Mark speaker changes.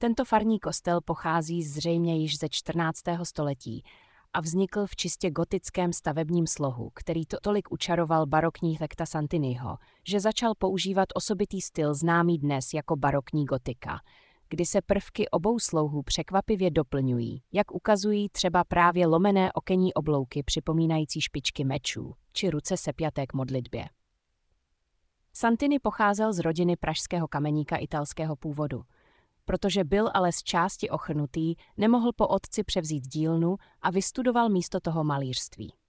Speaker 1: Tento farní kostel pochází zřejmě již ze 14. století a vznikl v čistě gotickém stavebním slohu, který tolik učaroval barokní Thekta Santiniho, že začal používat osobitý styl známý dnes jako barokní gotika, kdy se prvky obou slouhů překvapivě doplňují, jak ukazují třeba právě lomené okenní oblouky připomínající špičky mečů či ruce sepjaté k modlitbě. Santini pocházel z rodiny pražského kameníka italského původu. Protože byl ale z části ochrnutý, nemohl po otci převzít dílnu a vystudoval místo toho malířství.